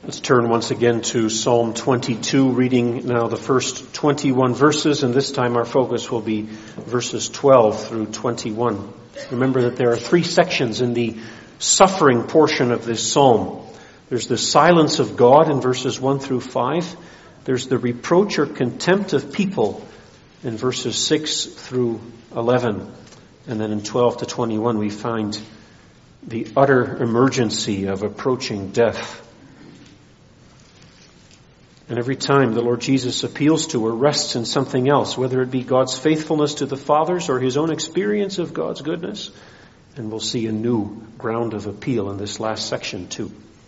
Let's turn once again to Psalm 22, reading now the first 21 verses, and this time our focus will be verses 12 through 21. Remember that there are three sections in the suffering portion of this psalm. There's the silence of God in verses 1 through 5. There's the reproach or contempt of people in verses 6 through 11. And then in 12 to 21 we find the utter emergency of approaching death. And every time the Lord Jesus appeals to or rests in something else, whether it be God's faithfulness to the fathers or his own experience of God's goodness, and we'll see a new ground of appeal in this last section too.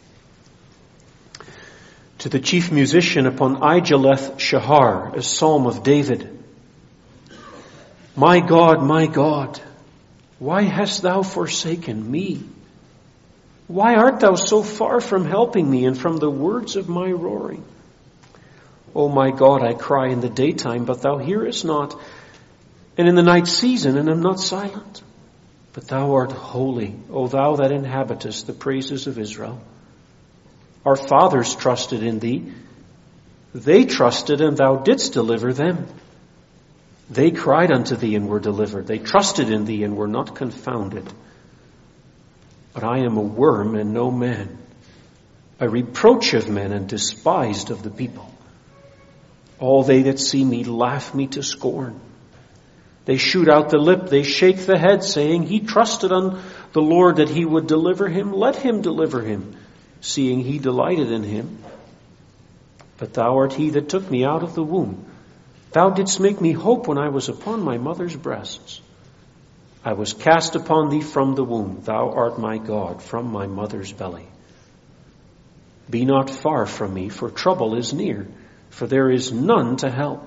To the chief musician upon Ijaleth Shahar, a psalm of David. My God, why hast thou forsaken me? Why art thou so far from helping me and from the words of my roaring? O my God, I cry in the daytime, but thou hearest not, and in the night season, and am not silent. But thou art holy, O thou that inhabitest the praises of Israel. Our fathers trusted in thee. They trusted, and thou didst deliver them. They cried unto thee and were delivered. They trusted in thee and were not confounded. But I am a worm and no man, a reproach of men and despised of the people. All they that see me laugh me to scorn. They shoot out the lip, they shake the head, saying, He trusted on the Lord that he would deliver him. Let him deliver him, seeing he delighted in him. But thou art he that took me out of the womb. Thou didst make me hope when I was upon my mother's breasts. I was cast upon thee from the womb. Thou art my God from my mother's belly. Be not far from me, for trouble is near, for there is none to help.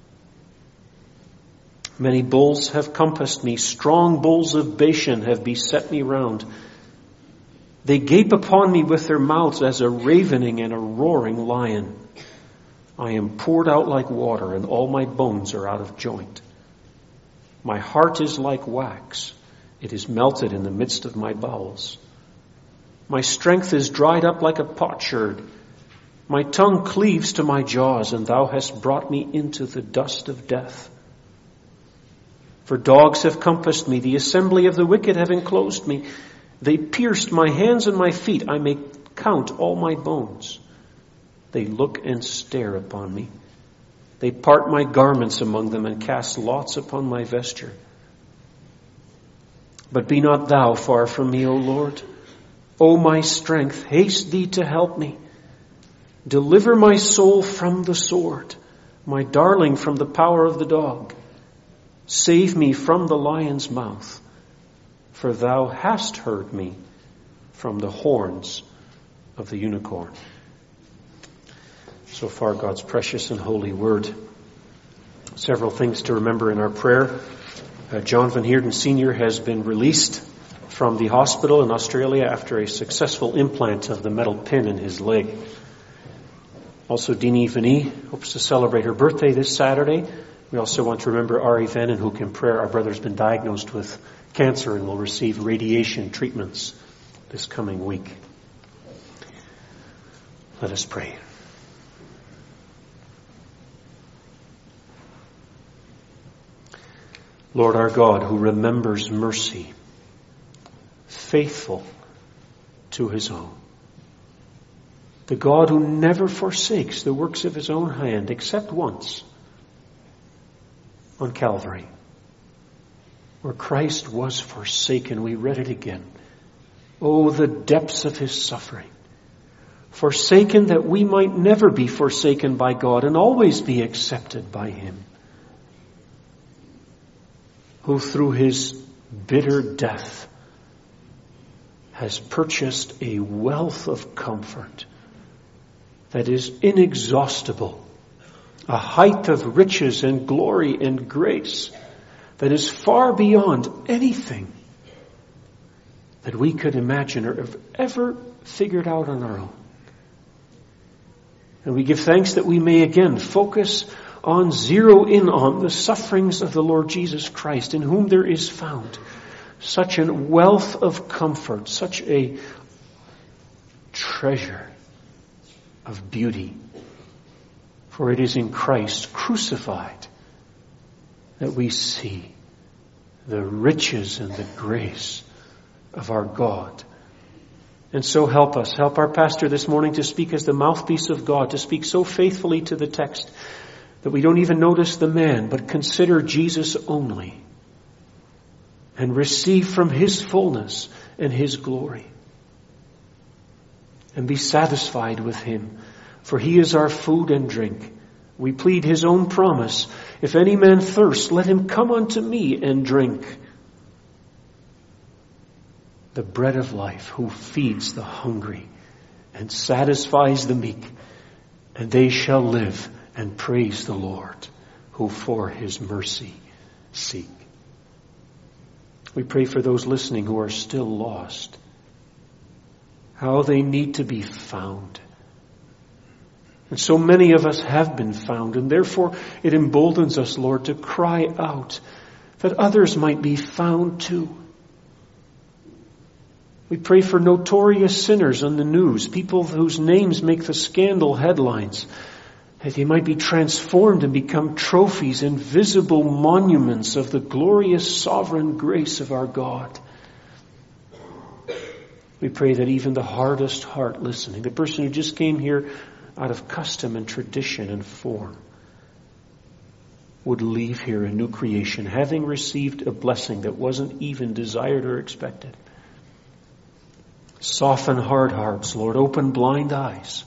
Many bulls have compassed me. Strong bulls of Bashan have beset me round. They gape upon me with their mouths as a ravening and a roaring lion. I am poured out like water, and all my bones are out of joint. My heart is like wax. It is melted in the midst of my bowels. My strength is dried up like a potsherd. My tongue cleaves to my jaws, and thou hast brought me into the dust of death. For dogs have compassed me, the assembly of the wicked have enclosed me. They pierced my hands and my feet. I may count all my bones. They look and stare upon me. They part my garments among them and cast lots upon my vesture. But be not thou far from me, O Lord. O my strength, haste thee to help me. Deliver my soul from the sword, my darling from the power of the dog. Save me from the lion's mouth, for thou hast heard me from the horns of the unicorn. So far, God's precious and holy word. Several things to remember in our prayer. John Van Heerden Sr. has been released from the hospital in Australia after a successful implant of the metal pin in his leg. Also, Dini Vani hopes to celebrate her birthday this Saturday. We also want to remember Ari Vennen, who in prayer, our brother's been diagnosed with cancer and will receive radiation treatments this coming week. Let us pray. Lord our God, who remembers mercy, faithful to his own, the God who never forsakes the works of his own hand, except once on Calvary, where Christ was forsaken. We read it again. Oh, the depths of his suffering. Forsaken that we might never be forsaken by God and always be accepted by him. Who through his bitter death has purchased a wealth of comfort that is inexhaustible, a height of riches and glory and grace that is far beyond anything that we could imagine or have ever figured out on our own. And we give thanks that we may again focus on, zero in on the sufferings of the Lord Jesus Christ, in whom there is found such a wealth of comfort, such a treasure of beauty. For it is in Christ crucified that we see the riches and the grace of our God. And so help us. Help our pastor this morning to speak as the mouthpiece of God, to speak so faithfully to the text that we don't even notice the man, but consider Jesus only and receive from His fullness and His glory. And be satisfied with Him, for He is our food and drink. We plead His own promise, if any man thirst, let him come unto me and drink. The bread of life, who feeds the hungry and satisfies the meek, and they shall live and praise the Lord, who for His mercy seek. We pray for those listening who are still lost, how they need to be found. And so many of us have been found, and therefore it emboldens us, Lord, to cry out that others might be found too. We pray for notorious sinners on the news, people whose names make the scandal headlines, that they might be transformed and become trophies and visible monuments of the glorious sovereign grace of our God. We pray that even the hardest heart listening, the person who just came here out of custom and tradition and form, would leave here a new creation, having received a blessing that wasn't even desired or expected. Soften hard hearts, Lord. Open blind eyes.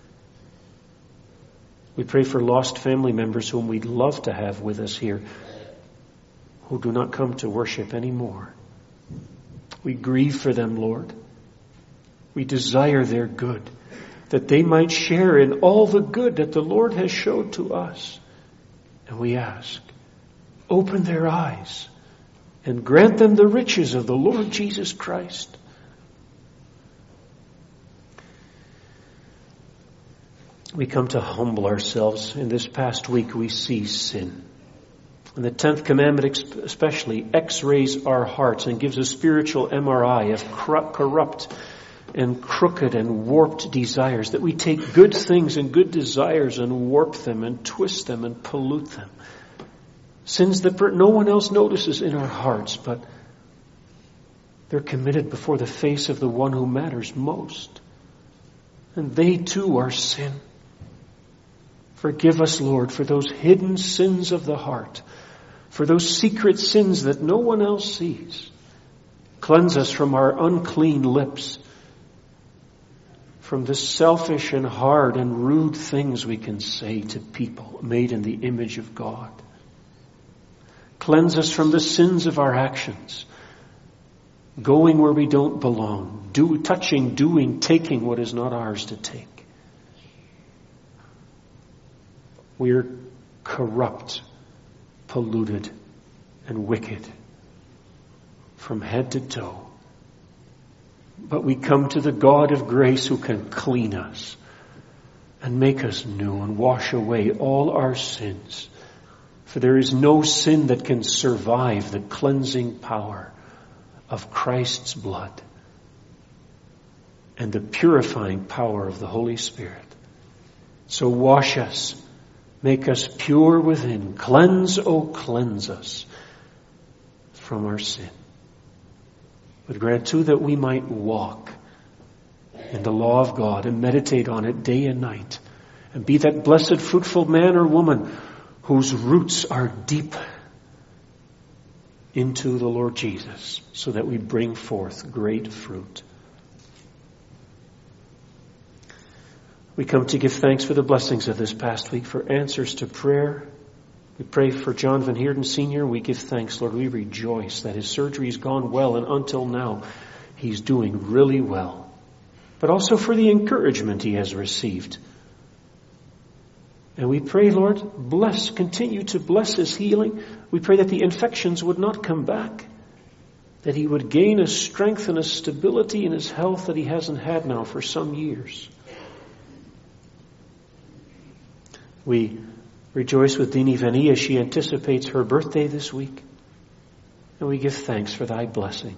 We pray for lost family members whom we'd love to have with us here, who do not come to worship anymore. We grieve for them, Lord. We desire their good, that they might share in all the good that the Lord has showed to us. And we ask, open their eyes and grant them the riches of the Lord Jesus Christ. We come to humble ourselves. In this past week we see sin. And the 10th commandment especially x-rays our hearts and gives a spiritual MRI of corrupt and crooked and warped desires, that we take good things and good desires and warp them and twist them and pollute them. Sins that no one else notices in our hearts, but they're committed before the face of the one who matters most. And they too are sin. Forgive us, Lord, for those hidden sins of the heart, for those secret sins that no one else sees. Cleanse us from our unclean lips, from the selfish and hard and rude things we can say to people made in the image of God. Cleanse us from the sins of our actions, going where we don't belong, touching, doing, taking what is not ours to take. We are corrupt, polluted, and wicked from head to toe. But we come to the God of grace who can clean us and make us new and wash away all our sins. For there is no sin that can survive the cleansing power of Christ's blood and the purifying power of the Holy Spirit. So wash us. Make us pure within. Cleanse, oh cleanse us from our sin. But grant too that we might walk in the law of God and meditate on it day and night. And be that blessed fruitful man or woman whose roots are deep into the Lord Jesus, so that we bring forth great fruit. We come to give thanks for the blessings of this past week, for answers to prayer. We pray for John Van Heerden Sr. We give thanks, Lord. We rejoice that his surgery's gone well, and until now, he's doing really well. But also for the encouragement he has received. And we pray, Lord, continue to bless his healing. We pray that the infections would not come back, that he would gain a strength and a stability in his health that he hasn't had now for some years. We rejoice with Dini Veni as she anticipates her birthday this week. And we give thanks for thy blessing.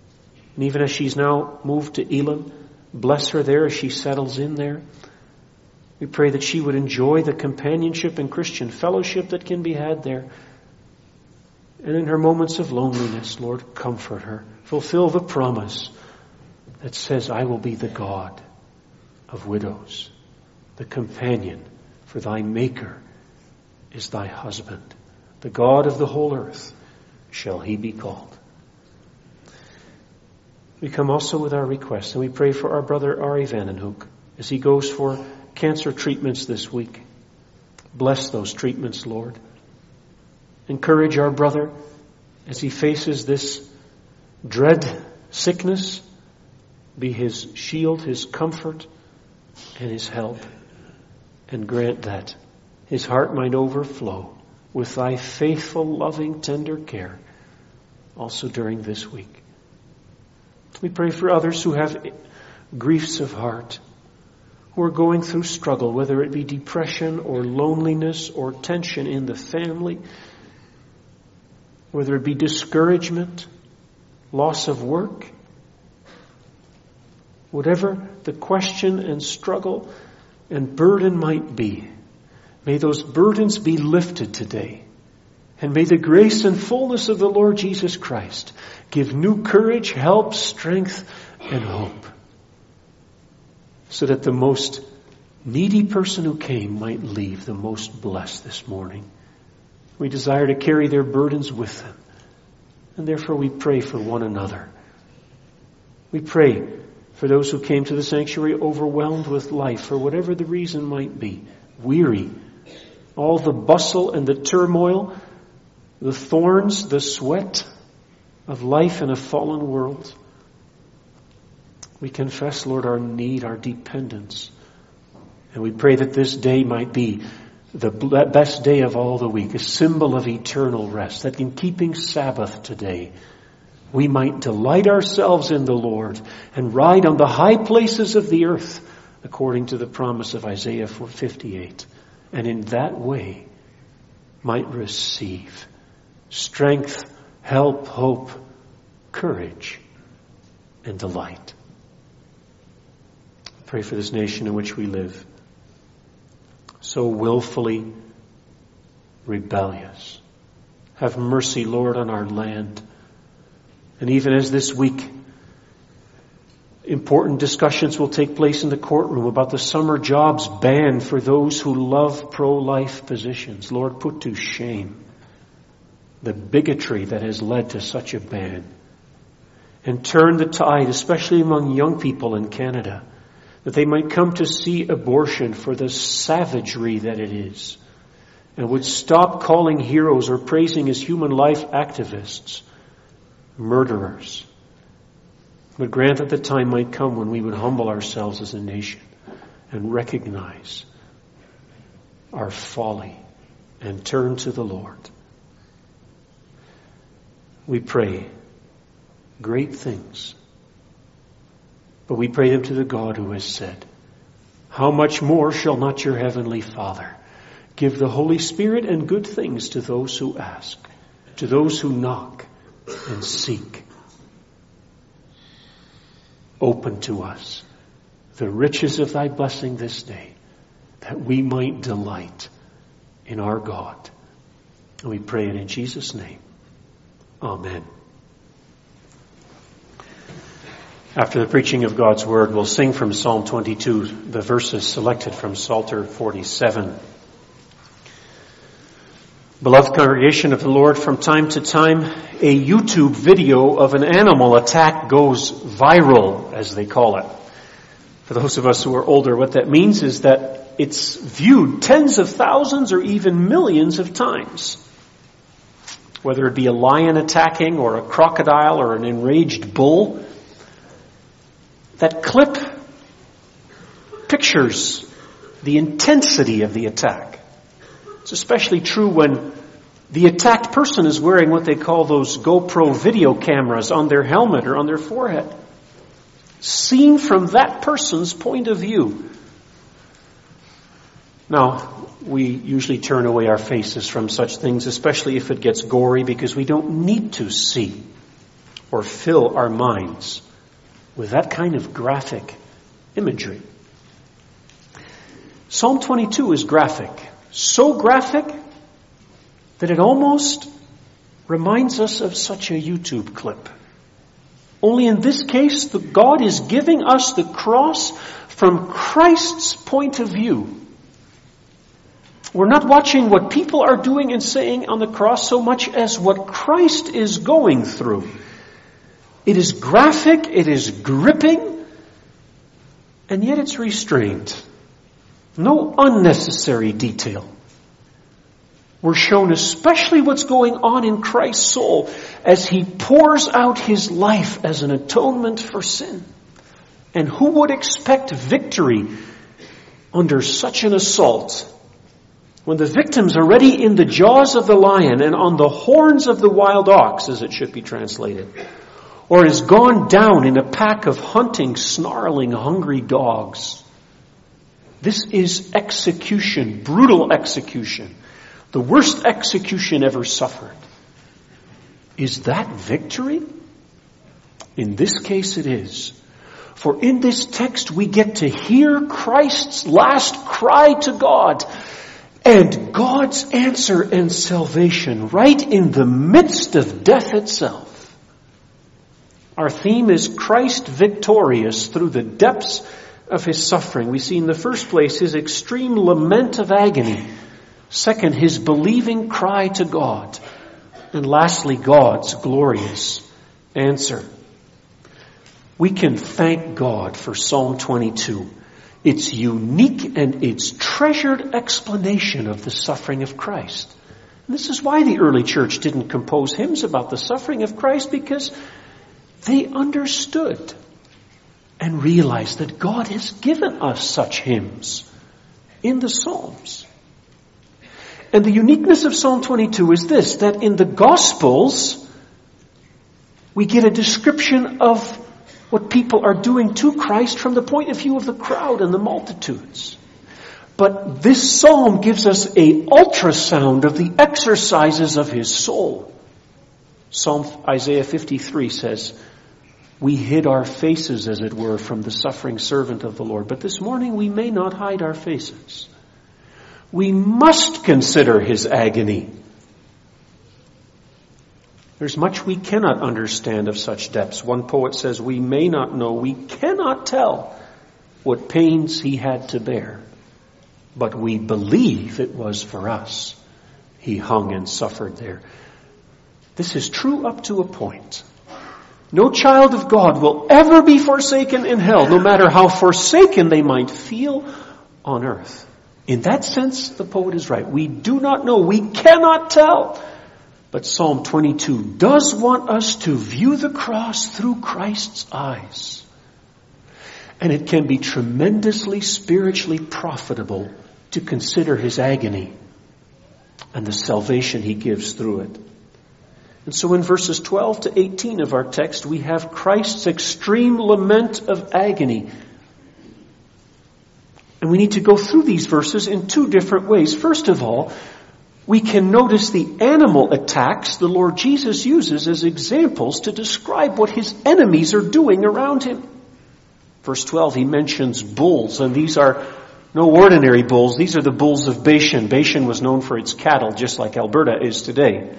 And even as she's now moved to Elam, bless her there as she settles in there. We pray that she would enjoy the companionship and Christian fellowship that can be had there. And in her moments of loneliness, Lord, comfort her. Fulfill the promise that says, I will be the God of widows, the companion, for thy Maker is thy husband. The God of the whole earth shall he be called. We come also with our requests, and we pray for our brother Ari Vandenhoek as he goes for cancer treatments this week. Bless those treatments, Lord. Encourage our brother as he faces this dread sickness. Be his shield, his comfort, and his help. And grant that his heart might overflow with thy faithful, loving, tender care also during this week. We pray for others who have griefs of heart, who are going through struggle, whether it be depression or loneliness or tension in the family, whether it be discouragement, loss of work. Whatever the question and struggle and burden might be, may those burdens be lifted today. And may the grace and fullness of the Lord Jesus Christ give new courage, help, strength, and hope, so that the most needy person who came might leave the most blessed this morning. We desire to carry their burdens with them, and therefore we pray for one another. We pray for those who came to the sanctuary overwhelmed with life, for whatever the reason might be, weary, all the bustle and the turmoil, the thorns, the sweat of life in a fallen world. We confess, Lord, our need, our dependence. And we pray that this day might be the best day of all the week, a symbol of eternal rest, that in keeping Sabbath today, we might delight ourselves in the Lord and ride on the high places of the earth, according to the promise of Isaiah 58. And in that way, might receive strength, help, hope, courage, and delight. Pray for this nation in which we live, so willfully rebellious. Have mercy, Lord, on our land. And even as this week, important discussions will take place in the courtroom about the summer jobs ban for those who love pro-life positions. Lord, put to shame the bigotry that has led to such a ban. And turn the tide, especially among young people in Canada, that they might come to see abortion for the savagery that it is, and would stop calling heroes or praising as human life activists murderers. But grant that the time might come when we would humble ourselves as a nation and recognize our folly and turn to the Lord. We pray great things, but we pray them to the God who has said, how much more shall not your heavenly Father give the Holy Spirit and good things to those who ask, to those who knock and seek. Open to us the riches of thy blessing this day, that we might delight in our God. And we pray it in Jesus' name. Amen. After the preaching of God's word, we'll sing from Psalm 22, the verses selected from Psalter 47. Beloved congregation of the Lord, from time to time, a YouTube video of an animal attack goes viral, as they call it. For those of us who are older, what that means is that it's viewed tens of thousands or even millions of times. Whether it be a lion attacking or a crocodile or an enraged bull, that clip pictures the intensity of the attack. It's especially true when the attacked person is wearing what they call those GoPro video cameras on their helmet or on their forehead. Seen from that person's point of view. Now, we usually turn away our faces from such things, especially if it gets gory, because we don't need to see or fill our minds with that kind of graphic imagery. Psalm 22 is graphic. So graphic that it almost reminds us of such a YouTube clip. Only in this case, God is giving us the cross from Christ's point of view. We're not watching what people are doing and saying on the cross so much as what Christ is going through. It is graphic, it is gripping, and yet it's restrained. No unnecessary detail. We're shown especially what's going on in Christ's soul as he pours out his life as an atonement for sin. And who would expect victory under such an assault when the victim's already in the jaws of the lion and on the horns of the wild ox, as it should be translated, or has gone down in a pack of hunting, snarling, hungry dogs? This is execution, brutal execution. The worst execution ever suffered. Is that victory? In this case it is. For in this text we get to hear Christ's last cry to God and God's answer and salvation right in the midst of death itself. Our theme is Christ victorious through the depths of his suffering. We see in the first place his extreme lament of agony. Second, his believing cry to God. And lastly, God's glorious answer. We can thank God for Psalm 22. Its unique and its treasured explanation of the suffering of Christ. And this is why the early church didn't compose hymns about the suffering of Christ, because they understood and realized that God has given us such hymns in the Psalms. And the uniqueness of Psalm 22 is this, that in the Gospels, we get a description of what people are doing to Christ from the point of view of the crowd and the multitudes. But this psalm gives us an ultrasound of the exercises of his soul. Isaiah 53 says, we hid our faces, as it were, from the suffering servant of the Lord. But this morning we may not hide our faces. We must consider his agony. There's much we cannot understand of such depths. One poet says, we may not know, we cannot tell what pains he had to bear. But we believe it was for us. He hung and suffered there. This is true up to a point. No child of God will ever be forsaken in hell, no matter how forsaken they might feel on earth. In that sense, the poet is right. We do not know. We cannot tell. But Psalm 22 does want us to view the cross through Christ's eyes. And it can be tremendously spiritually profitable to consider his agony and the salvation he gives through it. And so in verses 12 to 18 of our text, we have Christ's extreme lament of agony. And we need to go through these verses in two different ways. First of all, we can notice the animal attacks the Lord Jesus uses as examples to describe what his enemies are doing around him. Verse 12, he mentions bulls, and these are no ordinary bulls. These are the bulls of Bashan. Bashan was known for its cattle, just like Alberta is today.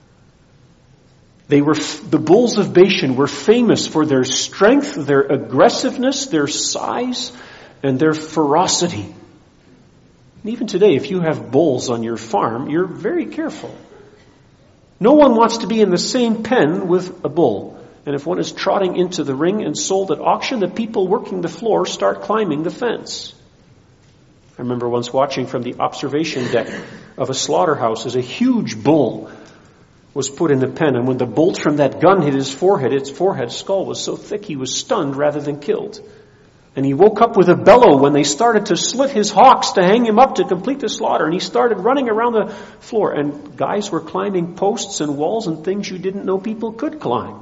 The bulls of Bashan were famous for their strength, their aggressiveness, their size, and their ferocity. And even today, if you have bulls on your farm, you're very careful. No one wants to be in the same pen with a bull. And if one is trotting into the ring and sold at auction, the people working the floor start climbing the fence. I remember once watching from the observation deck of a slaughterhouse as a huge bull was put in the pen, and when the bolt from that gun hit his forehead, its forehead skull was so thick he was stunned rather than killed. And he woke up with a bellow when they started to slit his hocks to hang him up to complete the slaughter. And he started running around the floor. And guys were climbing posts and walls and things you didn't know people could climb.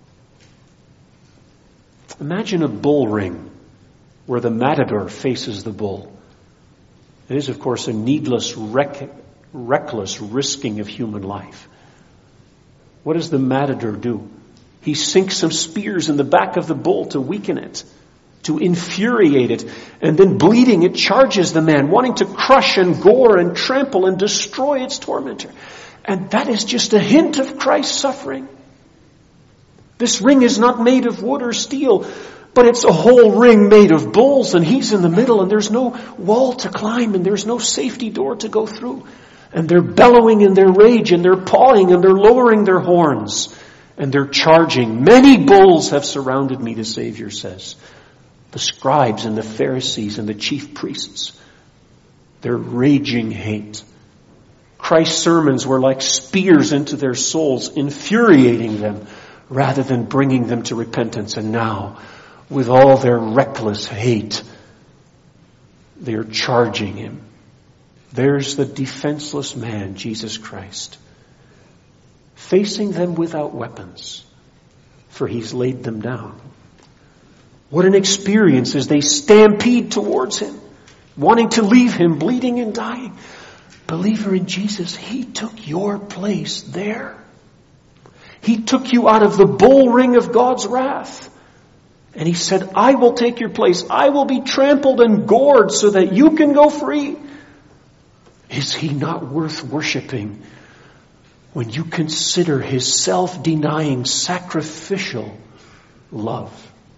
Imagine a bull ring where the matador faces the bull. It is, of course, a needless, reckless risking of human life. What does the matador do? He sinks some spears in the back of the bull to weaken it, to infuriate it. And then bleeding, it charges the man, wanting to crush and gore and trample and destroy its tormentor. And that is just a hint of Christ's suffering. This ring is not made of wood or steel, but it's a whole ring made of bulls, and he's in the middle, and there's no wall to climb, and there's no safety door to go through. And they're bellowing in their rage, and they're pawing, and they're lowering their horns, and they're charging. Many bulls have surrounded me, the Savior says. The scribes and the Pharisees and the chief priests, their raging hate. Christ's sermons were like spears into their souls, infuriating them rather than bringing them to repentance. And now, with all their reckless hate, they are charging him. There's the defenseless man, Jesus Christ, facing them without weapons, for he's laid them down. What an experience as they stampede towards him, wanting to leave him bleeding and dying. Believer in Jesus, he took your place there. He took you out of the bull ring of God's wrath. And he said, I will take your place. I will be trampled and gored so that you can go free. Is he not worth worshiping when you consider his self-denying, sacrificial love?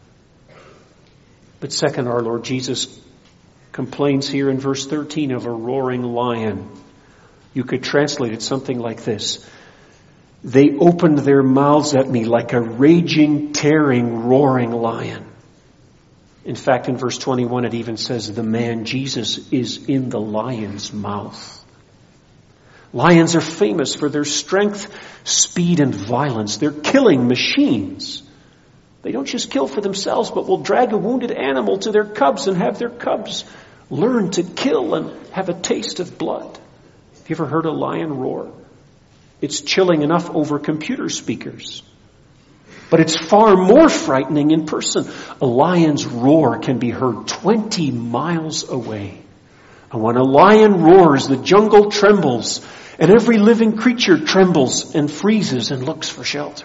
But second, our Lord Jesus complains here in verse 13 of a roaring lion. You could translate it something like this. They opened their mouths at me like a raging, tearing, roaring lion. In fact, in verse 21, it even says the man Jesus is in the lion's mouth. Lions are famous for their strength, speed, and violence. They're killing machines. They don't just kill for themselves, but will drag a wounded animal to their cubs and have their cubs learn to kill and have a taste of blood. Have you ever heard a lion roar? It's chilling enough over computer speakers. But it's far more frightening in person. A lion's roar can be heard 20 miles away. And when a lion roars, the jungle trembles, and every living creature trembles and freezes and looks for shelter.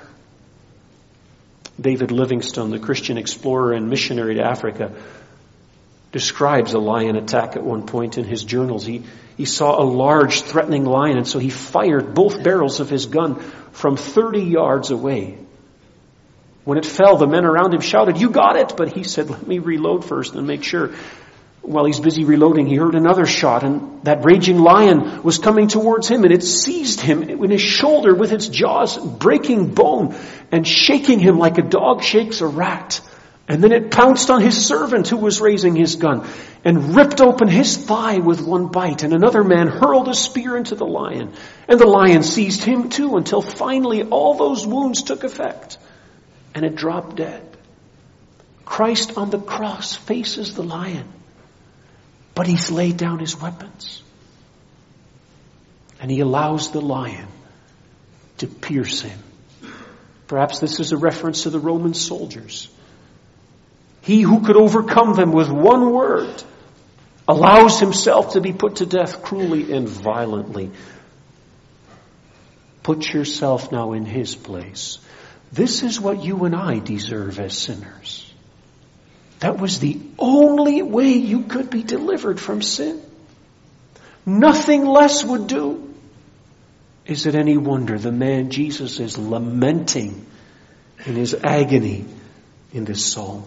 David Livingstone, the Christian explorer and missionary to Africa, describes a lion attack at one point in his journals. He saw a large threatening lion, and so he fired both barrels of his gun from 30 yards away. When it fell, the men around him shouted, "You got it!" But he said, "Let me reload first and make sure." While he's busy reloading, he heard another shot, and that raging lion was coming towards him, and it seized him in his shoulder with its jaws, breaking bone and shaking him like a dog shakes a rat. And then it pounced on his servant who was raising his gun and ripped open his thigh with one bite. And another man hurled a spear into the lion, and the lion seized him too, until finally all those wounds took effect and it dropped dead. Christ on the cross faces the lion, but he's laid down his weapons. And he allows the lion to pierce him. Perhaps this is a reference to the Roman soldiers. He who could overcome them with one word allows himself to be put to death cruelly and violently. Put yourself now in his place. This is what you and I deserve as sinners. That was the only way you could be delivered from sin. Nothing less would do. Is it any wonder the man Jesus is lamenting in his agony in this psalm?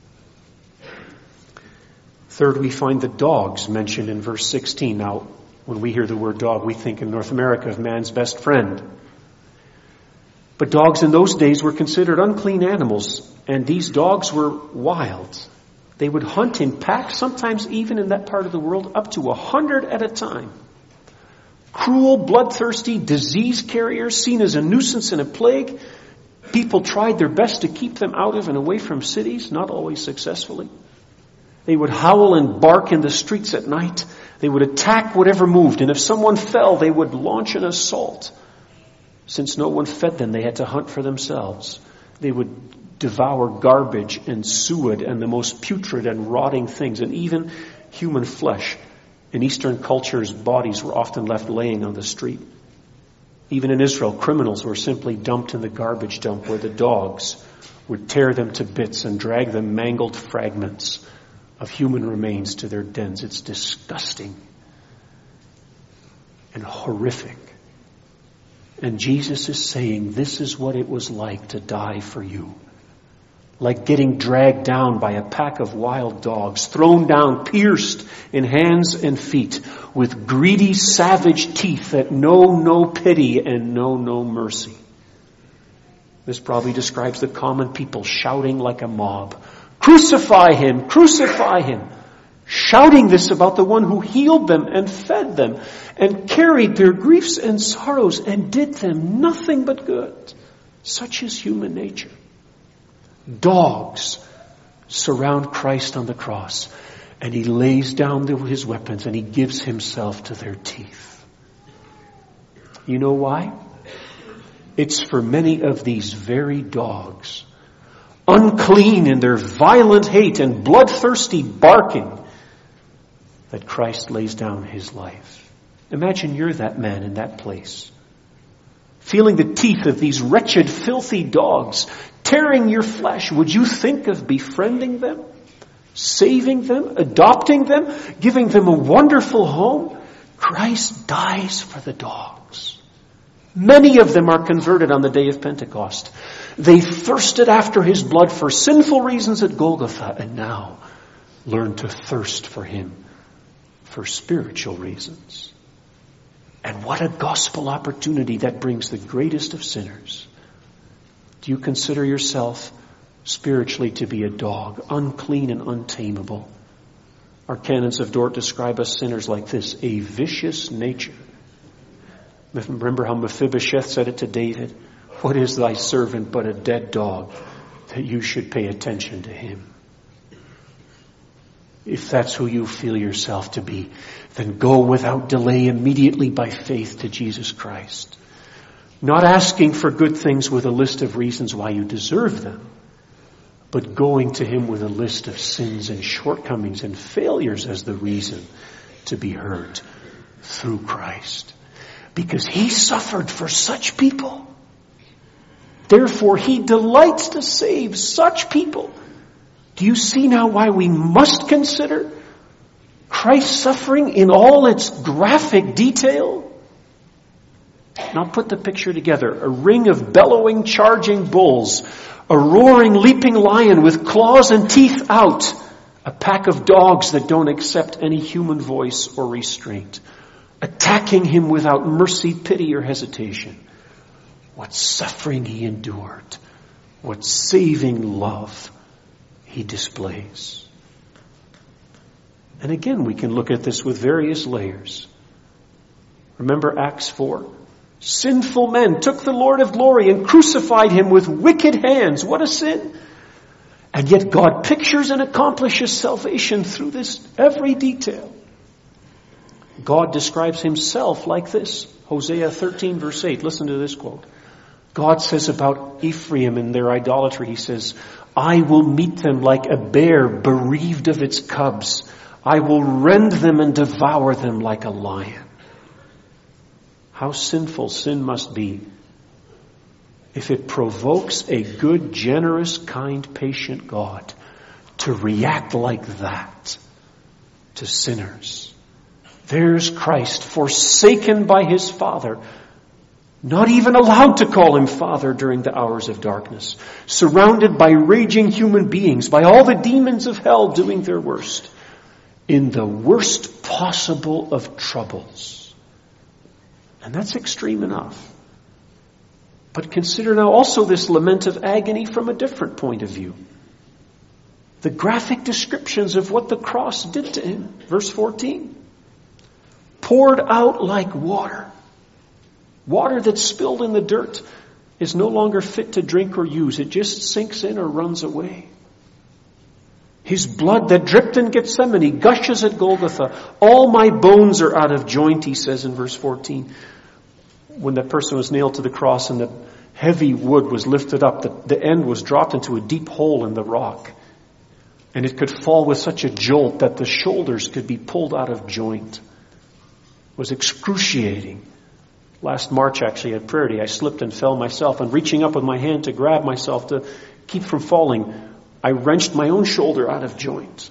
Third, we find the dogs mentioned in verse 16. Now, when we hear the word dog, we think in North America of man's best friend. But dogs in those days were considered unclean animals, and these dogs were wild. They would hunt in packs, sometimes even in that part of the world, up to 100 at a time. Cruel, bloodthirsty, disease carriers, seen as a nuisance and a plague. People tried their best to keep them out of and away from cities, not always successfully. They would howl and bark in the streets at night. They would attack whatever moved, and if someone fell, they would launch an assault. Since no one fed them, they had to hunt for themselves. They would devour garbage and suet and the most putrid and rotting things, and even human flesh. In Eastern cultures, bodies were often left laying on the street. Even in Israel, criminals were simply dumped in the garbage dump where the dogs would tear them to bits and drag the mangled fragments of human remains to their dens. It's disgusting and horrific. And Jesus is saying, this is what it was like to die for you. Like getting dragged down by a pack of wild dogs, thrown down, pierced in hands and feet, with greedy, savage teeth that know no pity and know no mercy. This probably describes the common people shouting like a mob, "Crucify him! Crucify him!" Shouting this about the one who healed them and fed them and carried their griefs and sorrows and did them nothing but good. Such is human nature. Dogs surround Christ on the cross, and he lays down his weapons and he gives himself to their teeth. You know why? It's for many of these very dogs, unclean in their violent hate and bloodthirsty barking, that Christ lays down his life. Imagine you're that man in that place, feeling the teeth of these wretched, filthy dogs tearing your flesh. Would you think of befriending them, saving them, adopting them, giving them a wonderful home? Christ dies for the dogs. Many of them are converted on the day of Pentecost. They thirsted after his blood for sinful reasons at Golgotha, and now learn to thirst for him for spiritual reasons. And what a gospel opportunity that brings the greatest of sinners. Do you consider yourself spiritually to be a dog, unclean and untamable? Our canons of Dort describe us sinners like this: a vicious nature. Remember how Mephibosheth said it to David? What is thy servant but a dead dog, that you should pay attention to him? If that's who you feel yourself to be, then go without delay immediately by faith to Jesus Christ. Not asking for good things with a list of reasons why you deserve them, but going to him with a list of sins and shortcomings and failures as the reason to be heard through Christ. Because he suffered for such people. Therefore, he delights to save such people. Do you see now why we must consider Christ's suffering in all its graphic detail? Now put the picture together. A ring of bellowing, charging bulls. A roaring, leaping lion with claws and teeth out. A pack of dogs that don't accept any human voice or restraint, attacking him without mercy, pity, or hesitation. What suffering he endured. What saving love he displays. And again, we can look at this with various layers. Remember Acts 4? Sinful men took the Lord of glory and crucified him with wicked hands. What a sin! And yet God pictures and accomplishes salvation through this every detail. God describes himself like this. Hosea 13 verse 8. Listen to this quote. God says about Ephraim and their idolatry, he says, I will meet them like a bear bereaved of its cubs. I will rend them and devour them like a lion. How sinful sin must be if it provokes a good, generous, kind, patient God to react like that to sinners. There's Christ, forsaken by his Father, not even allowed to call him Father during the hours of darkness, surrounded by raging human beings, by all the demons of hell doing their worst, in the worst possible of troubles. And that's extreme enough. But consider now also this lament of agony from a different point of view. The graphic descriptions of what the cross did to him. Verse 14. Poured out like water. Water that's spilled in the dirt is no longer fit to drink or use. It just sinks in or runs away. His blood that dripped in Gethsemane gushes at Golgotha. All my bones are out of joint, he says in verse 14. When that person was nailed to the cross and the heavy wood was lifted up, the end was dropped into a deep hole in the rock. And it could fall with such a jolt that the shoulders could be pulled out of joint. It was excruciating. Last March, actually, at Prayer Day, I slipped and fell myself, and reaching up with my hand to grab myself to keep from falling, I wrenched my own shoulder out of joint.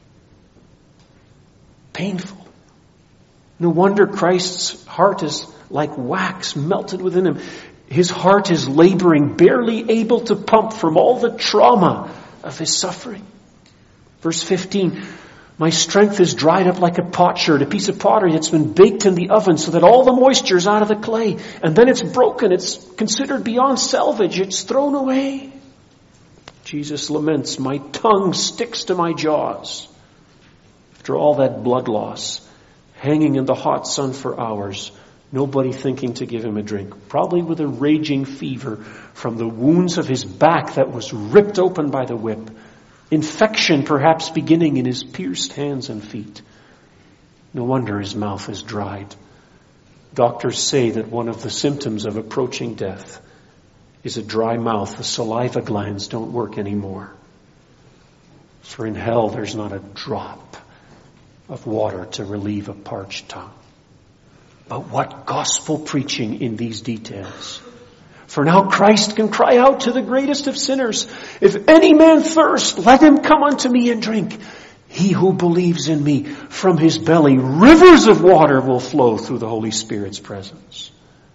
Painful. No wonder Christ's heart is like wax melted within him. His heart is laboring, barely able to pump from all the trauma of his suffering. Verse 15, my strength is dried up like a potsherd, a piece of pottery that's been baked in the oven so that all the moisture is out of the clay. And then it's broken. It's considered beyond salvage. It's thrown away. Jesus laments, my tongue sticks to my jaws. After all that blood loss, hanging in the hot sun for hours, nobody thinking to give him a drink, probably with a raging fever from the wounds of his back that was ripped open by the whip. Infection perhaps beginning in his pierced hands and feet. No wonder his mouth is dried. Doctors say that one of the symptoms of approaching death is a dry mouth. The saliva glands don't work anymore. For in hell there's not a drop of water to relieve a parched tongue. But what gospel preaching in these details. For now Christ can cry out to the greatest of sinners, if any man thirst, let him come unto me and drink. He who believes in me, from his belly rivers of water will flow through the Holy Spirit's presence.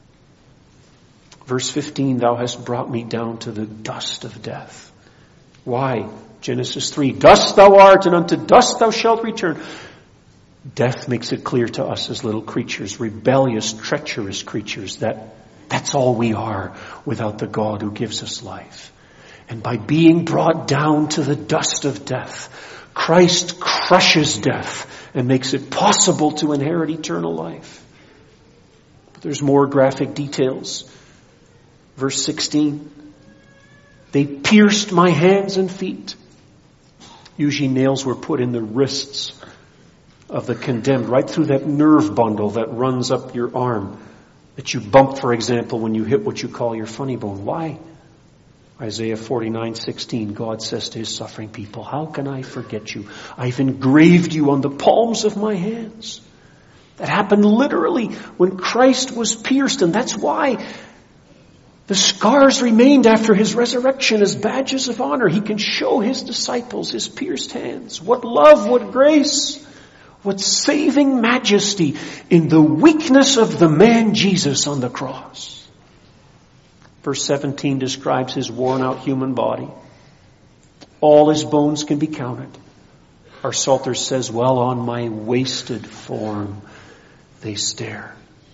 Verse 15, thou hast brought me down to the dust of death. Why? Genesis 3, dust thou art, and unto dust thou shalt return. Death makes it clear to us as little creatures, rebellious, treacherous creatures, that's all we are without the God who gives us life. And by being brought down to the dust of death, Christ crushes death and makes it possible to inherit eternal life. But there's more graphic details. Verse 16, they pierced my hands and feet. Usually nails were put in the wrists of the condemned, right through that nerve bundle that runs up your arm, that you bump, for example, when you hit what you call your funny bone. Why? Isaiah 49:16, God says to his suffering people, how can I forget you? I've engraved you on the palms of my hands. That happened literally when Christ was pierced, and that's why the scars remained after his resurrection as badges of honor. He can show his disciples his pierced hands. What love, what grace, what saving majesty in the weakness of the man Jesus on the cross. Verse 17 describes his worn out human body. All his bones can be counted. Our Psalter says, well, on my wasted form they stare.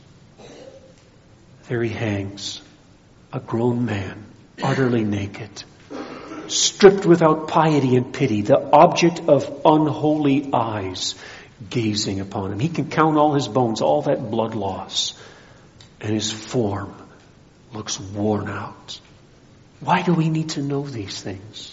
There he hangs, a grown man, utterly naked, stripped without piety and pity, the object of unholy eyes gazing upon him. He can count all his bones, all that blood loss, and his form looks worn out. Why do we need to know these things?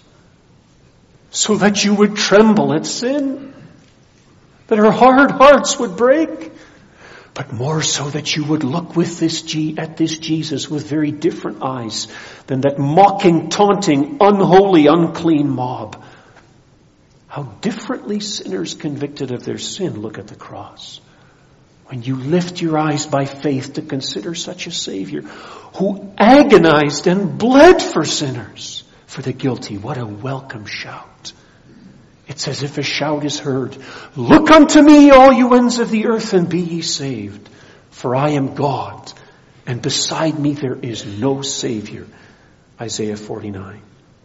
So that you would tremble at sin, that our hard hearts would break, but more so that you would look at this Jesus with very different eyes than that mocking, taunting, unholy, unclean mob. How differently sinners convicted of their sin look at the cross. When you lift your eyes by faith to consider such a Savior who agonized and bled for sinners, for the guilty, what a welcome shout. It's as if a shout is heard. Look unto me, all you ends of the earth, and be ye saved. For I am God, and beside me there is no Savior. Isaiah 49.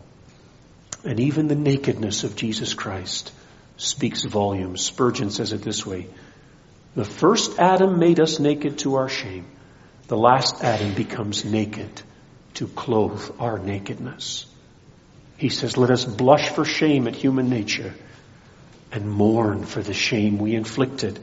And even the nakedness of Jesus Christ speaks volumes. Spurgeon says it this way. The first Adam made us naked to our shame. The last Adam becomes naked to clothe our nakedness. He says, let us blush for shame at human nature and mourn for the shame we inflicted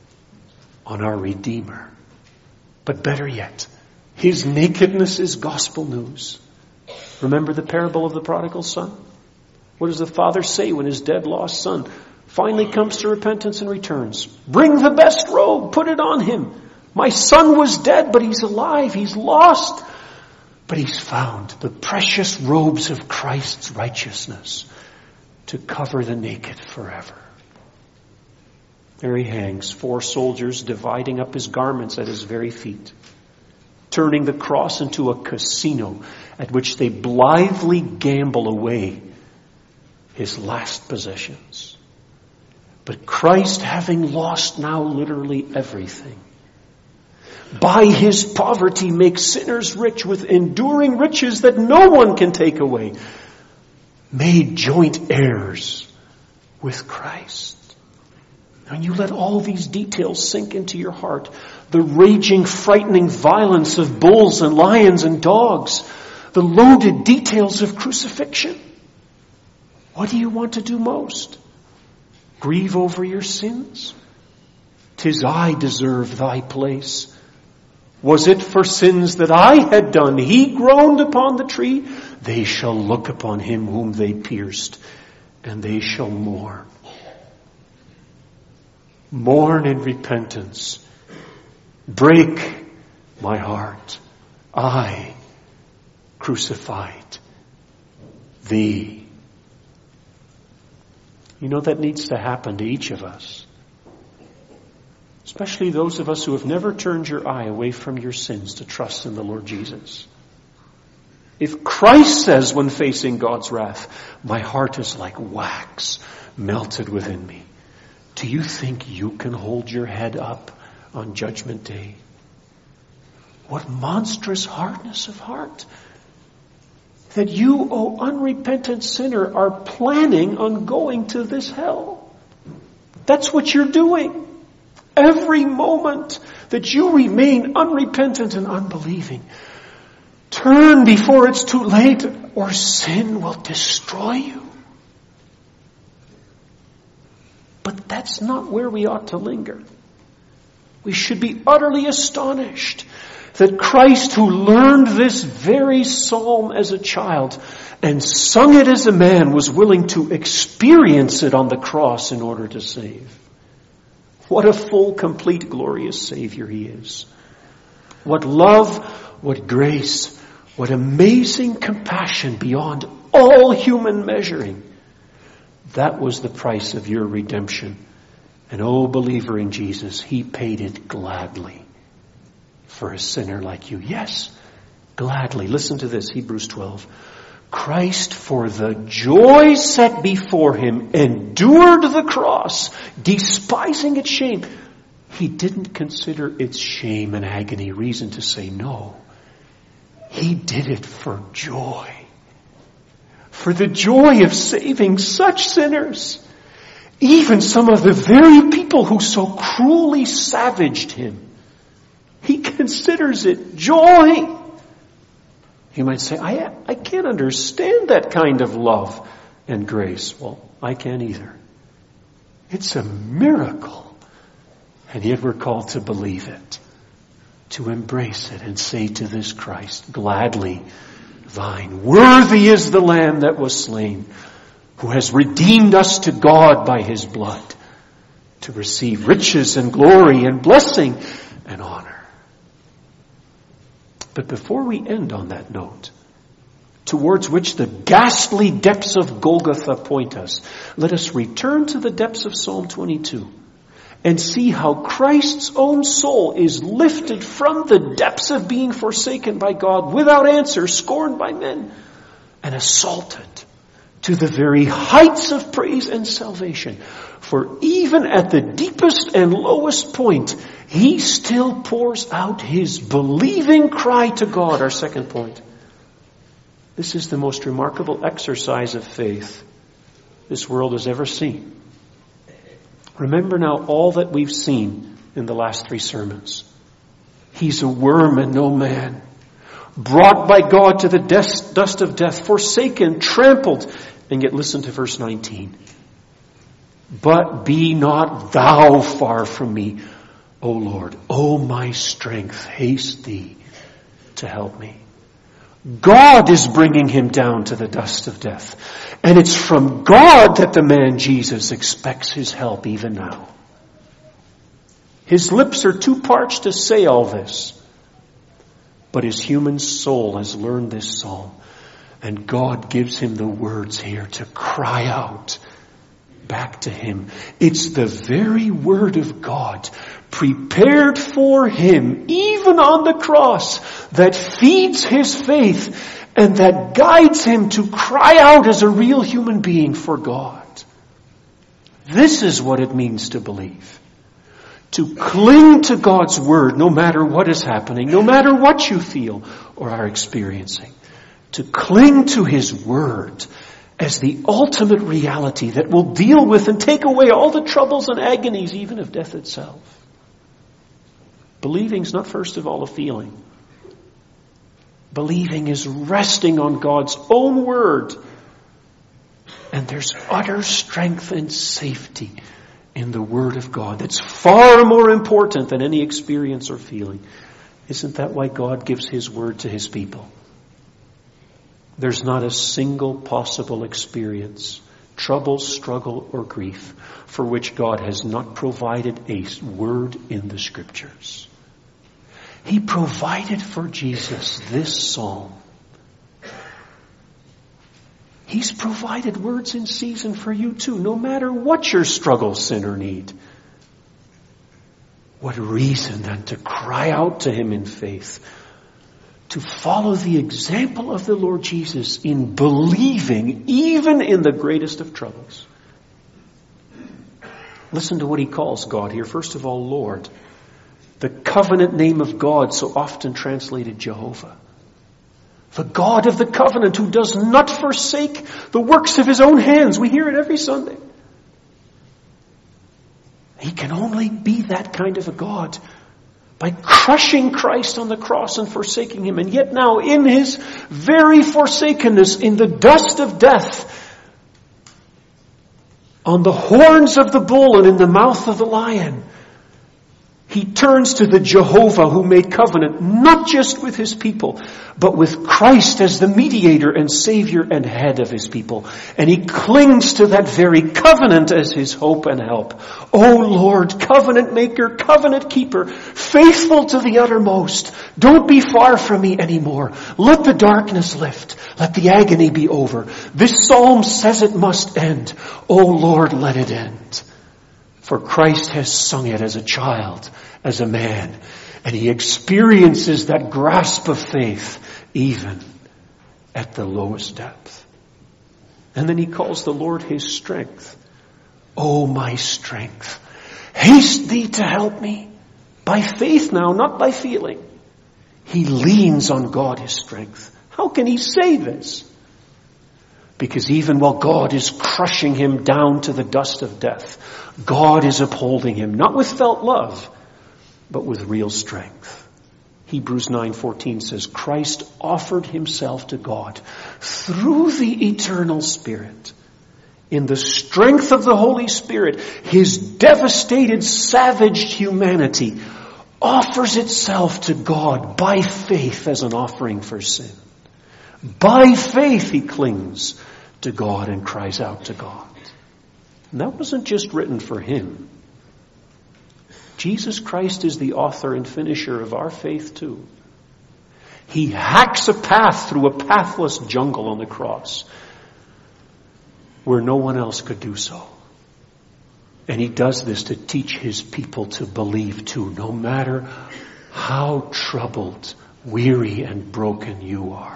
on our Redeemer. But better yet, his nakedness is gospel news. Remember the parable of the prodigal son? What does the father say when his dead lost son finally comes to repentance and returns? Bring the best robe, put it on him. My son was dead, but he's alive. He's lost, but he's found. The precious robes of Christ's righteousness to cover the naked forever. There he hangs, 4 soldiers dividing up his garments at his very feet. turning the cross into a casino at which they blithely gamble away his last possessions. But Christ, having lost now literally everything, by his poverty makes sinners rich with enduring riches that no one can take away, made joint heirs with Christ. And you let all these details sink into your heart. The raging, frightening violence of bulls and lions and dogs. The loaded details of crucifixion. What do you want to do most? Grieve over your sins? 'Tis I deserve thy place. Was it for sins that I had done he groaned upon the tree? They shall look upon him whom they pierced, and they shall mourn. Mourn in repentance. Break my heart. I crucified thee. You know that needs to happen to each of us. Especially those of us who have never turned your eye away from your sins to trust in the Lord Jesus. If Christ says when facing God's wrath, my heart is like wax melted within me, do you think you can hold your head up on Judgment Day? What monstrous hardness of heart that you, O unrepentant sinner, are planning on going to this hell. That's what you're doing. Every moment that you remain unrepentant and unbelieving, turn before it's too late, or sin will destroy you. But that's not where we ought to linger. We should be utterly astonished that Christ, who learned this very psalm as a child and sung it as a man, was willing to experience it on the cross in order to save. What a full, complete, glorious Savior he is. What love, what grace, what amazing compassion beyond all human measuring. That was the price of your redemption. And oh, believer in Jesus, he paid it gladly for a sinner like you. Yes, gladly. Listen to this, Hebrews 12. Christ, for the joy set before him, endured the cross, despising its shame. He didn't consider its shame and agony reason to say no. He did it for joy. For the joy of saving such sinners. Even some of the very people who so cruelly savaged him. He considers it joy. You might say, I can't understand that kind of love and grace. Well, I can't either. It's a miracle. And yet we're called to believe it, to embrace it and say to this Christ, gladly thine. Worthy is the Lamb that was slain, who has redeemed us to God by his blood, to receive riches and glory and blessing and honor. But before we end on that note, towards which the ghastly depths of Golgotha point us, let us return to the depths of Psalm 22 and see how Christ's own soul is lifted from the depths of being forsaken by God, without answer, scorned by men, and assaulted to the very heights of praise and salvation. For even at the deepest and lowest point, he still pours out his believing cry to God. Our second point. This is the most remarkable exercise of faith this world has ever seen. Remember now all that we've seen in the last 3 sermons. He's a worm and no man, brought by God to the dust of death, forsaken, trampled. And yet listen to verse 19. But be not thou far from me, O Lord. O my strength, haste thee to help me. God is bringing him down to the dust of death. And it's from God that the man Jesus expects his help even now. His lips are too parched to say all this. But his human soul has learned this psalm. And God gives him the words here to cry out, back to him. It's the very word of God, prepared for him, even on the cross, that feeds his faith and that guides him to cry out as a real human being for God. This is what it means to believe. To cling to God's word no matter what is happening, no matter what you feel or are experiencing. To cling to his word as the ultimate reality that will deal with and take away all the troubles and agonies, even of death itself. Believing is not first of all a feeling. Believing is resting on God's own word. And there's utter strength and safety in the word of God. That's far more important than any experience or feeling. Isn't that why God gives his word to his people? There's not a single possible experience, trouble, struggle, or grief for which God has not provided a word in the Scriptures. He provided for Jesus this psalm. He's provided words in season for you too, no matter what your struggle, sin, or need. What reason then to cry out to him in faith, to follow the example of the Lord Jesus in believing even in the greatest of troubles. Listen to what he calls God here. First of all, Lord. The covenant name of God, so often translated Jehovah. The God of the covenant who does not forsake the works of his own hands. We hear it every Sunday. He can only be that kind of a God by crushing Christ on the cross and forsaking him. And yet now in his very forsakenness, in the dust of death, on the horns of the bull and in the mouth of the lion, he turns to the Jehovah who made covenant not just with his people, but with Christ as the mediator and Savior and head of his people. And he clings to that very covenant as his hope and help. O Lord, covenant maker, covenant keeper, faithful to the uttermost, don't be far from me anymore. Let the darkness lift. Let the agony be over. This psalm says it must end. O Lord, let it end. For Christ has sung it as a child, as a man, and he experiences that grasp of faith even at the lowest depth. And then he calls the Lord his strength. O my strength, haste thee to help me. By faith now, not by feeling. He leans on God, his strength. How can he say this? Because even while God is crushing him down to the dust of death, God is upholding him, not with felt love, but with real strength. Hebrews 9:14 says, Christ offered himself to God through the eternal Spirit. In the strength of the Holy Spirit, his devastated, savaged humanity offers itself to God by faith as an offering for sin. By faith he clings to God and cries out to God. And that wasn't just written for him. Jesus Christ is the author and finisher of our faith too. He hacks a path through a pathless jungle on the cross where no one else could do so. And he does this to teach his people to believe too, no matter how troubled, weary, and broken you are.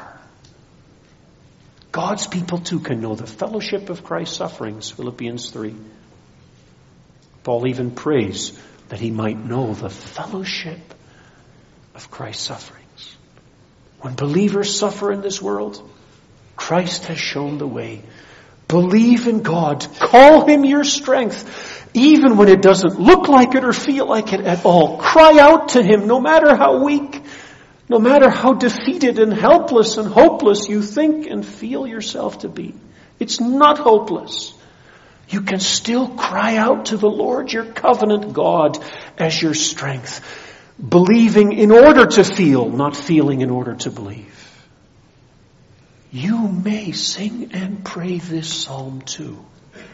God's people too can know the fellowship of Christ's sufferings, Philippians 3. Paul even prays that he might know the fellowship of Christ's sufferings. When believers suffer in this world, Christ has shown the way. Believe in God. Call him your strength, even when it doesn't look like it or feel like it at all. Cry out to him, no matter how weak, no matter how defeated and helpless and hopeless you think and feel yourself to be. It's not hopeless. You can still cry out to the Lord, your covenant God, as your strength. Believing in order to feel, not feeling in order to believe. You may sing and pray this psalm too.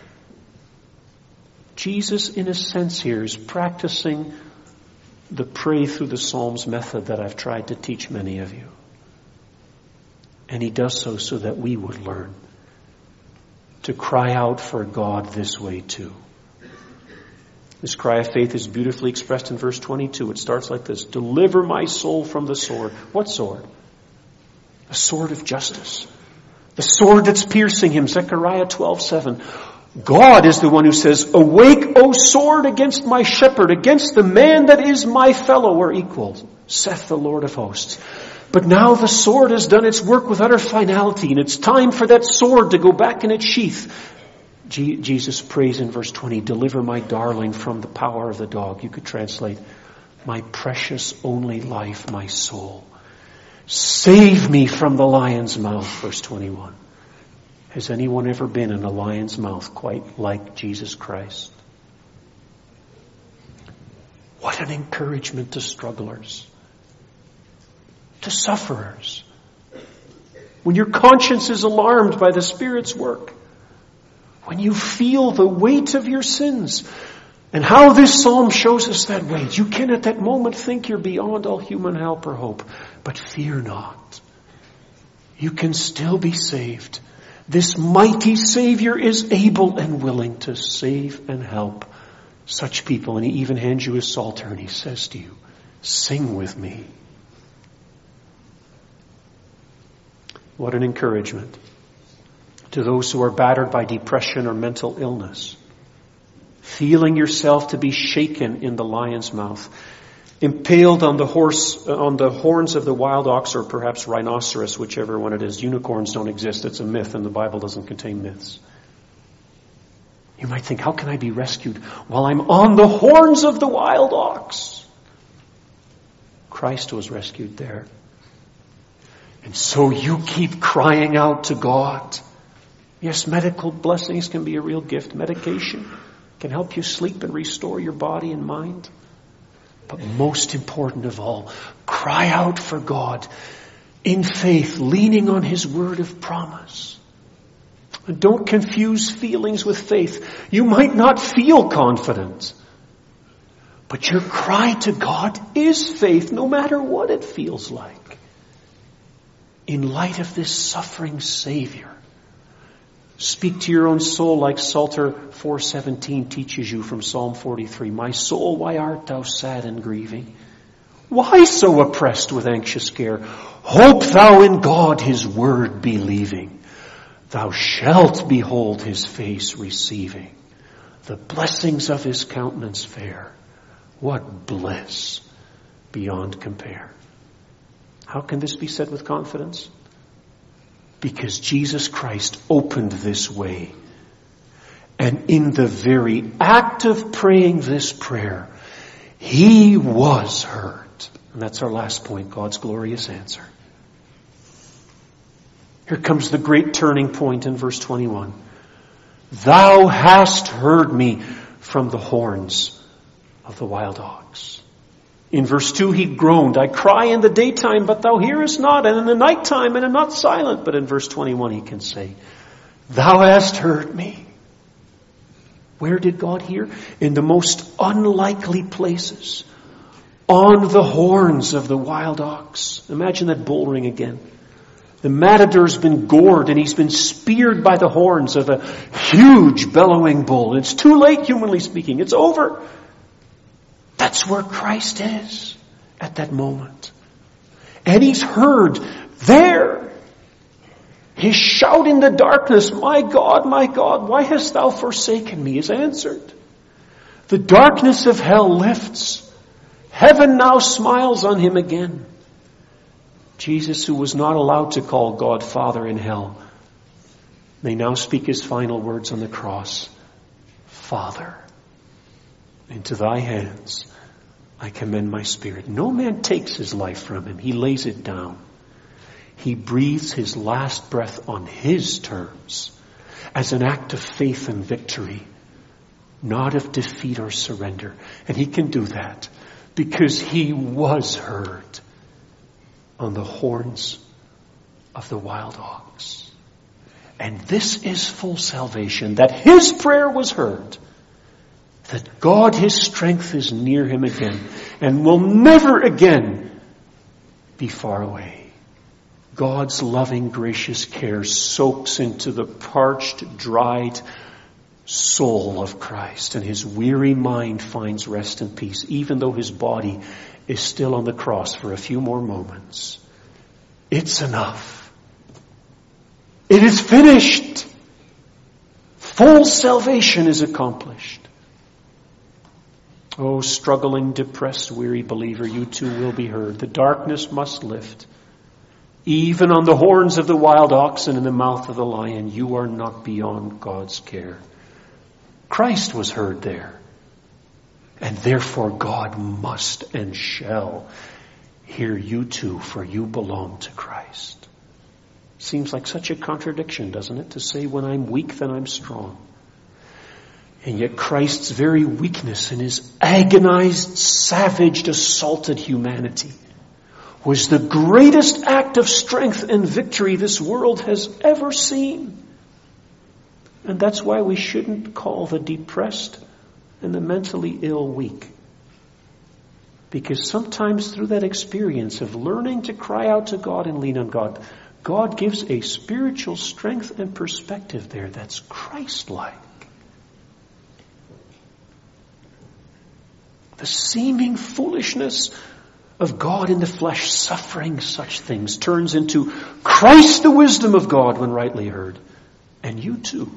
Jesus, in a sense here, is practicing the pray through the Psalms method that I've tried to teach many of you. And he does so that we would learn. to cry out for God this way too. This cry of faith is beautifully expressed in verse 22. It starts like this: deliver my soul from the sword. What sword? The sword of justice. The sword that's piercing him. Zechariah 12:7. God is the one who says, awake, O sword, against my shepherd, against the man that is my fellow or equal, saith the Lord of hosts. But now the sword has done its work with utter finality, and it's time for that sword to go back in its sheath. Jesus prays in verse 20, deliver my darling from the power of the dog. You could translate, my precious only life, my soul. Save me from the lion's mouth, verse 21. Has anyone ever been in a lion's mouth quite like Jesus Christ? What an encouragement to strugglers, to sufferers. When your conscience is alarmed by the Spirit's work, when you feel the weight of your sins, and how this psalm shows us that weight. You can at that moment think you're beyond all human help or hope, but fear not. You can still be saved. This mighty Savior is able and willing to save and help such people. And he even hands you his psalter and he says to you, sing with me. What an encouragement to those who are battered by depression or mental illness, feeling yourself to be shaken in the lion's mouth, impaled on the horns of the wild ox, or perhaps rhinoceros, whichever one it is. Unicorns don't exist. It's a myth, and the Bible doesn't contain myths. You might think, how can I be rescued while I'm on the horns of the wild ox? Christ was rescued there. And so you keep crying out to God. Yes, medical blessings can be a real gift. Medication can help you sleep and restore your body and mind. But most important of all, cry out for God in faith, leaning on his word of promise. And don't confuse feelings with faith. You might not feel confident, but your cry to God is faith, no matter what it feels like. In light of this suffering Savior, speak to your own soul like Psalter 4:17 teaches you from Psalm 43. My soul, why art thou sad and grieving? Why so oppressed with anxious care? Hope thou in God, his word believing. Thou shalt behold his face receiving. The blessings of his countenance fair. What bliss beyond compare. How can this be said with confidence? Because Jesus Christ opened this way. And in the very act of praying this prayer, he was heard. And that's our last point, God's glorious answer. Here comes the great turning point in verse 21. Thou hast heard me from the horns of the wild ox. In verse 2 he groaned, I cry in the daytime, but thou hearest not, and in the nighttime, and am not silent. But in verse 21 he can say, thou hast heard me. Where did God hear? In the most unlikely places. On the horns of the wild ox. Imagine that bull ring again. The matador's been gored and he's been speared by the horns of a huge bellowing bull. It's too late, humanly speaking. It's over. That's where Christ is at that moment. And he's heard there. His shout in the darkness, my God, why hast thou forsaken me, is answered. The darkness of hell lifts. Heaven now smiles on him again. Jesus, who was not allowed to call God Father in hell, may now speak his final words on the cross. Father, into thy hands I commend my spirit. No man takes his life from him. He lays it down. He breathes his last breath on his terms as an act of faith and victory, not of defeat or surrender. And he can do that because he was heard on the horns of the wild ox. And this is full salvation, that his prayer was heard, that God, his strength, is near him again and will never again be far away. God's loving, gracious care soaks into the parched, dried soul of Christ, and his weary mind finds rest and peace, even though his body is still on the cross for a few more moments. It's enough. It is finished. Full salvation is accomplished. Oh, struggling, depressed, weary believer, you too will be heard. The darkness must lift. Even on the horns of the wild oxen and the mouth of the lion, you are not beyond God's care. Christ was heard there. And therefore God must and shall hear you too, for you belong to Christ. Seems like such a contradiction, doesn't it? To say when I'm weak, then I'm strong. And yet Christ's very weakness in his agonized, savaged, assaulted humanity was the greatest act of strength and victory this world has ever seen. And that's why we shouldn't call the depressed and the mentally ill weak. Because sometimes through that experience of learning to cry out to God and lean on God, God gives a spiritual strength and perspective there that's Christ-like. The seeming foolishness of God in the flesh suffering such things turns into Christ, the wisdom of God, when rightly heard. And you too,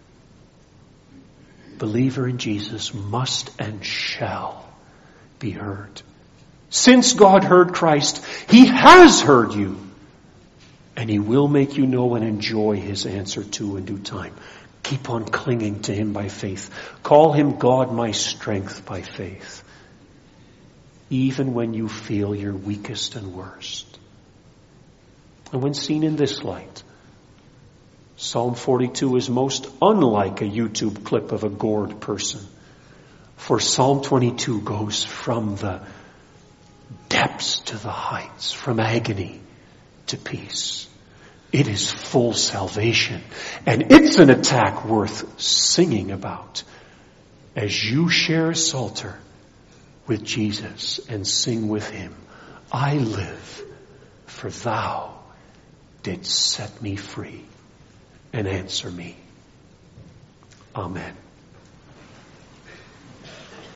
believer in Jesus, must and shall be heard. Since God heard Christ, he has heard you. And he will make you know and enjoy his answer too in due time. Keep on clinging to him by faith. Call him God, my strength, by faith. Even when you feel your weakest and worst. And when seen in this light, Psalm 42 is most unlike a YouTube clip of a gored person. For Psalm 22 goes from the depths to the heights, from agony to peace. It is full salvation. And it's an attack worth singing about as you share a psalter with Jesus and sing with him, I live, for thou didst set me free and answer me. Amen.